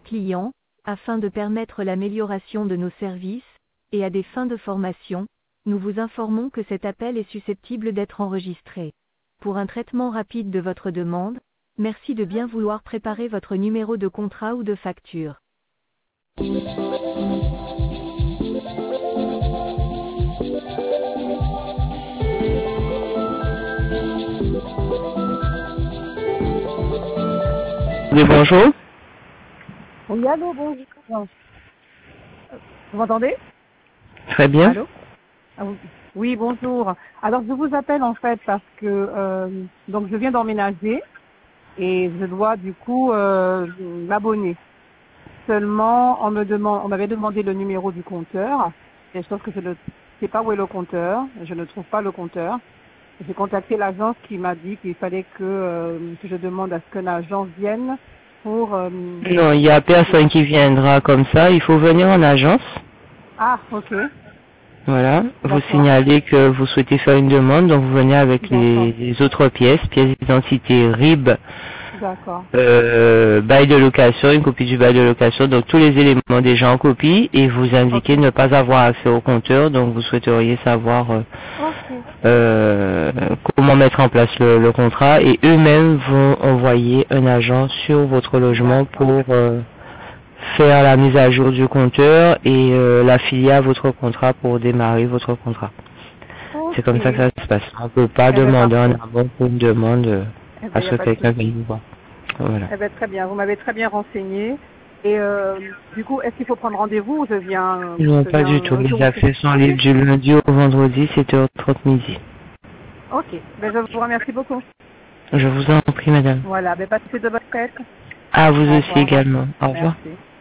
clients, afin de permettre l'amélioration de nos services, et à des fins de formation, nous vous informons que cet appel est susceptible d'être enregistré. Pour un traitement rapide de votre demande, merci de bien vouloir préparer votre numéro de contrat ou de facture. Oui, bonjour. Oui, allô, bonjour. Vous m'entendez? Très bien. Allô? Ah oui. Oui, bonjour. Alors, je vous appelle en fait parce que donc je viens d'emménager et je dois du coup m'abonner. Seulement, on m'avait demandé le numéro du compteur et je pense que je ne sais pas où est le compteur. Je ne trouve pas le compteur. J'ai contacté l'agence qui m'a dit qu'il fallait que je demande à ce qu'un agent vienne pour... Non, il n'y a personne qui viendra comme ça. Il faut venir en agence. Ah, ok. Voilà. Vous D'accord. signalez que vous souhaitez faire une demande, donc vous venez avec D'accord. les autres pièces d'identité RIB, D'accord. bail de location, une copie du bail de location, donc tous les éléments déjà en copie, et vous indiquez Ok. ne pas avoir accès au compteur, donc vous souhaiteriez savoir Ok. comment mettre en place le contrat, et eux-mêmes vont envoyer un agent sur votre logement D'accord. pour faire la mise à jour du compteur et l'affilier à votre contrat pour démarrer votre contrat. C'est Ok. comme ça que ça se passe. On ne peut pas Eh bien, demander en parfait. amont pour une demande Eh bien, à il n'y ce a que pas de quelqu'un souci. vienne vous voir. Voilà. Eh bien, très bien. Vous m'avez très bien renseigné. Et du coup, est-ce qu'il faut prendre rendez-vous ou Non, je pas viens du tout. un jour Les où accès sont Ok. libres du lundi au vendredi, 7h30 midi. Ok. Ben, je vous remercie beaucoup. Je vous en prie, madame. Voilà. Ben, passez de bonnes fêtes. À vous Au aussi revoir. également. Au revoir. Merci.